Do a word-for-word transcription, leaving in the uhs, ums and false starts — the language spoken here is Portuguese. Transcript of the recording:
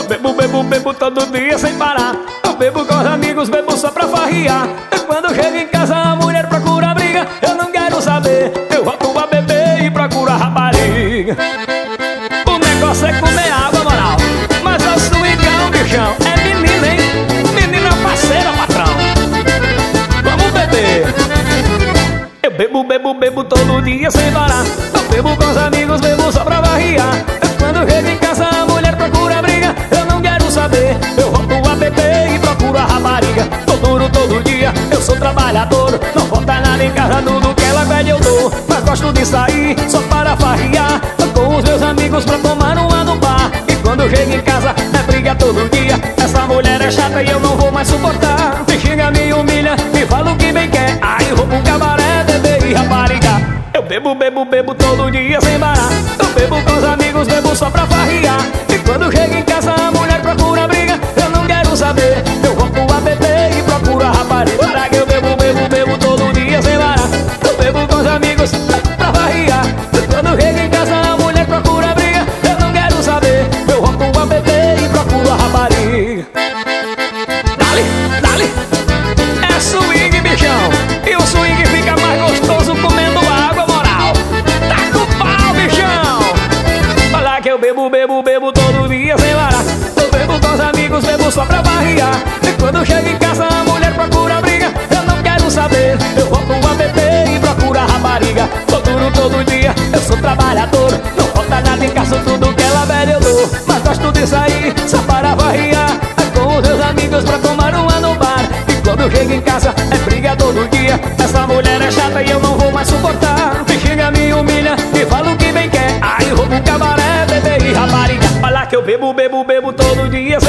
bebo, bebo, bebo todo dia sem parar. Eu bebo com os amigos, bebo só pra farriar. E quando chego em casa a mulher procura briga. Eu não quero saber, eu volto a beber e procuro a rapariga. O negócio é comer água, moral, mas é o swingão, bichão. É menina, hein? Menina parceira, patrão. Vamos beber. Eu bebo, bebo, bebo todo dia sem parar. Eu bebo com os amigos, bebo só pra varriar. E quando chego em casa a mulher procura briga. Eu não quero saber, eu volto a beber e procuro a rapariga. Tô duro todo dia, eu sou trabalhador. Não falta nada em casa, tudo que ela pede eu dou. Mas gosto de sair só para farriar com os meus amigos pra tomar uma no bar. E quando chego em casa é briga todo dia. Essa mulher é chata e eu não vou mais suportar. Me xinga, me humilha, me fala o que bem quer. Aí vou pro cabaré, beber e rapariga. Eu bebo, bebo, bebo todo dia sem parar. Eu bebo com os amigos, bebo só pra farriar. E quando chego em casa a mulher procura briga. Eu não quero saber, eu vou pro A B P e procuro a rapariga. Para que eu bebo, bebo, bebo todo dia sem parar. Eu bebo com os amigos pra farriar. E quando chego em casa a mulher procura briga. Eu não quero saber, eu vou pro A B P e procuro a rapariga. Dale, dale, é swing, bichão. E o swing fica mais gostoso comendo água, moral. Taca o pau, bichão. Olha que eu bebo, bebo, bebo todo dia sem parar. Eu bebo com os amigos, bebo só pra barriar. E quando chego em casa a mulher procura briga. Eu não quero saber, eu vou pro A B P e procuro a rapariga. Tô duro todo dia, eu sou trabalhador. Não falta nada em casa, tudo que ela pede eu dou. Mas gosto de sair só para varriar com os meus amigos pra tomar uma no bar. E quando chego em casa é briga todo dia. Essa mulher é chata e eu não vou mais suportar. Me xinga, me humilha, me fala o que bem quer. Aí vou pro cabaré, beber e rapariga. Olha que eu bebo, bebo, bebo todo dia